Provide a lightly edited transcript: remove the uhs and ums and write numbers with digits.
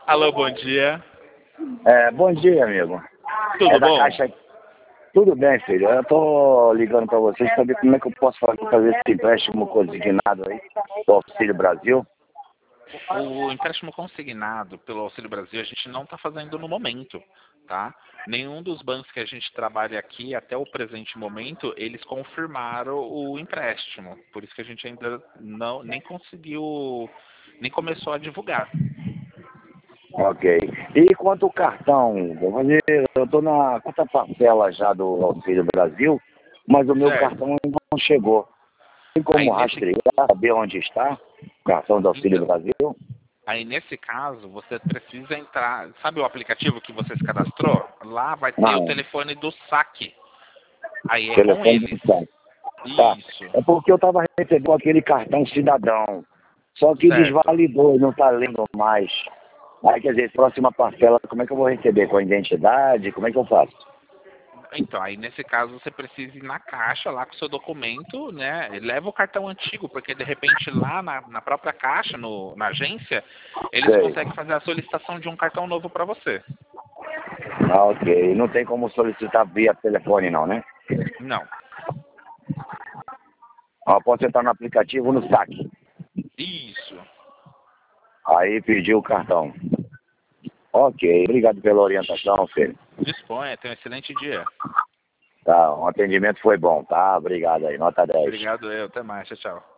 Alô, bom dia. Bom dia, amigo. Tudo Da bom? Caixa. Tudo bem, filho. Eu tô ligando para vocês para saber como é que eu posso fazer esse empréstimo consignado aí do Auxílio Brasil. O empréstimo consignado pelo Auxílio Brasil a gente não está fazendo no momento, tá? Nenhum dos bancos que a gente trabalha aqui até o presente momento, eles confirmaram o empréstimo. Por isso que a gente ainda nem conseguiu, nem começou a divulgar. Ok. E quanto ao cartão, eu tô na quarta parcela já do Auxílio Brasil, mas o meu Certo. cartão ainda não chegou. Tem Aí como nesse, rastrear, saber onde está o cartão do Auxílio então, Brasil? aí nesse caso, você precisa entrar. Sabe o aplicativo que você se cadastrou? Lá vai ter o Não, telefone do saque. Aí é com telefone eles. do site. Tá. Isso. É porque eu tava recebendo aquele cartão cidadão. Só que Certo. desvalidou, não tá lendo mais. Aí, quer dizer, próxima parcela, como é que eu vou receber? Com a identidade? Como é que eu faço? Então, aí nesse caso você precisa ir na caixa lá com o seu documento, né? Leva o cartão antigo, porque de repente lá na própria caixa, na agência, eles Sei. conseguem fazer a solicitação de um cartão novo para você. Ah, ok. Não tem como solicitar via telefone, não, né? Não. Ah, eu posso entrar no aplicativo no saque. Isso. Aí pedir o cartão. Ok. Obrigado pela orientação, filho. Disponha, tenha um excelente dia. Tá, o atendimento foi bom, tá? Obrigado aí. Nota 10. Obrigado eu, até mais, tchau, tchau.